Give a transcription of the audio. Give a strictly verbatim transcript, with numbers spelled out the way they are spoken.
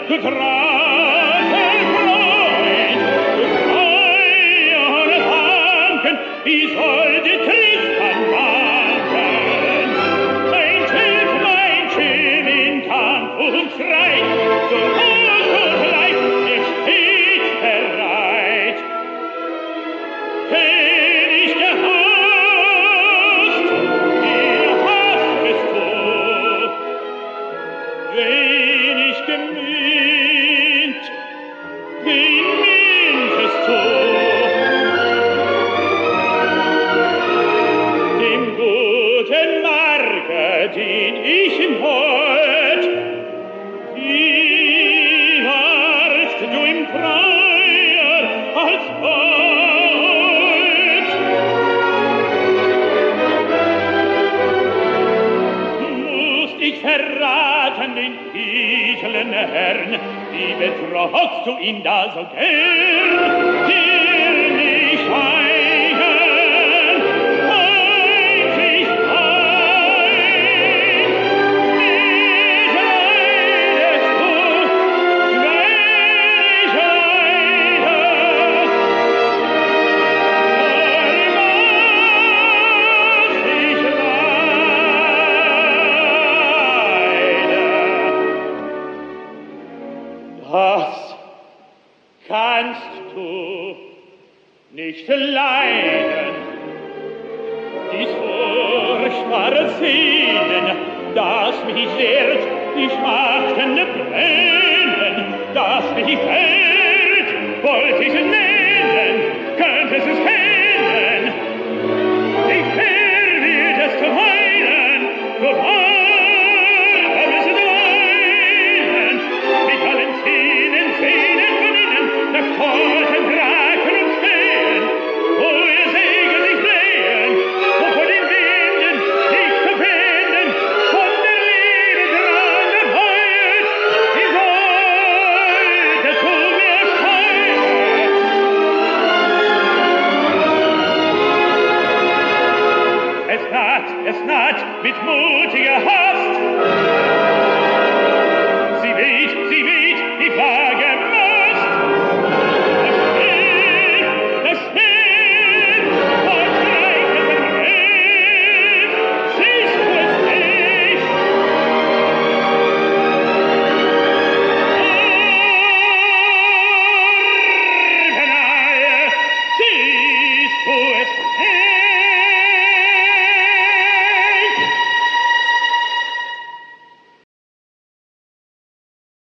du trauter Freund, du treuer Franken, wie soll die Tristan wanken? Mein Schild, mein Schild in Kampf und Streit, zur Not und Leid, er steht bereit. König der Hast, ihr hastest du, wenig gemüht, wen mindest du? Dem guten Marke dien ich im Hold, wie warst du im Freier als Bold? Musst ich verraten den edlen Herrn, wie betrockst du ihn da so gern? Dir nicht eigen, einzig ein, mich leidest du, wenn ich leide. Allmaß ich leide. Das kannst du nicht leiden, dies furchtbare Sehnen, das mich sehrt, die schmachtende Brennen, das mich fällt, wollt ich nennen, könnt es es kennen, ich will wird es zu heilen, so wahr müssen du weilen, mit allen Zähnen, Zähnen von innen, nach Toten Drachen und Stehen, wo ihr Segel sich drehen, wo von den Winden sich zu finden, von der Liebe gerade heut, die wollte zu mir scheinen. Es naht, es naht mit mutiger Hast,